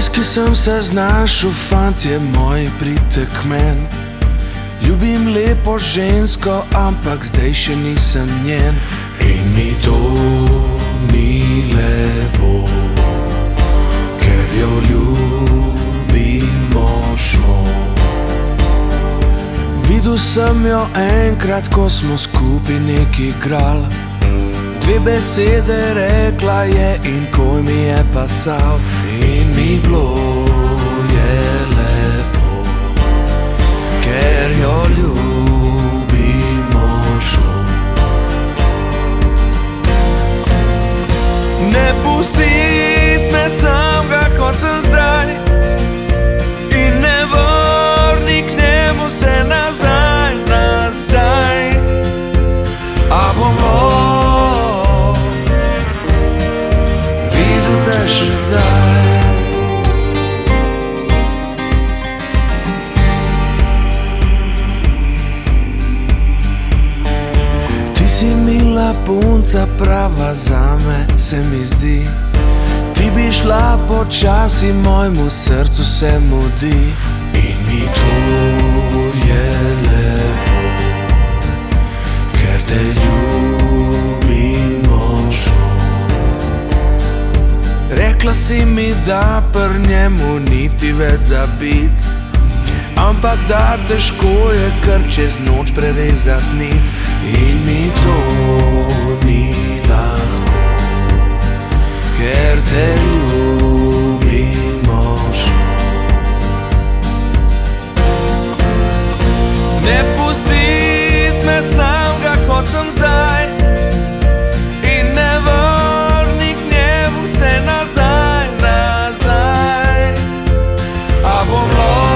Ki sem se znašel, fantje moji, pridite k men. Ljubim lepo žensko, ampak zdaj še nisem njen. In mi to ni lepo, ker jo ljubim močno. Videl sem jo enkrat, ko smo skupaj nekaj igral. Dve besede rekla je in ko mi je pasal. In mi bilo je lepo, ker jo ljubim močno. Ne pustit me samega, kot sem zdaj, in ne vrni k njemu se nazaj, nazaj. A bom videl te še kdaj. Ti si mila punca, prava zame, se mi zdi. Ti bi šla počasi, mojemu srcu se mudi. In mi to je lepo, ker te ljubim močno. Rekla si mi, da pri njemu niti več zabit, ampak da težko je kar čez noč prerezat nit. In mi to ni lahko, ker te ljubim močno. Ne pustit me samega, kot sem zdaj, in ne vrni k njemu se nazaj, nazaj. A bom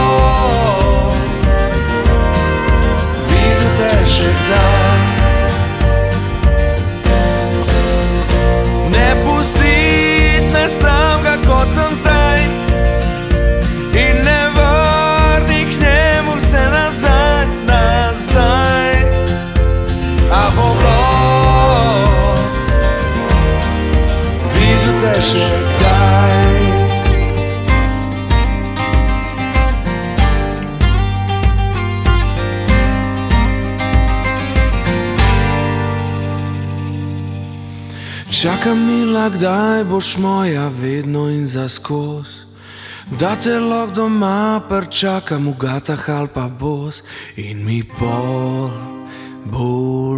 videl te še kdaj. Ne pustit me samega, kot sem zdaj, in ne vrni k njemu se nazaj, nazaj. A bom videl te še kdaj. Čakam, mila, kdaj boš moja vedno in zaskoz, da te lahko doma pričakam v gatah ali pa bos. In mi pol bo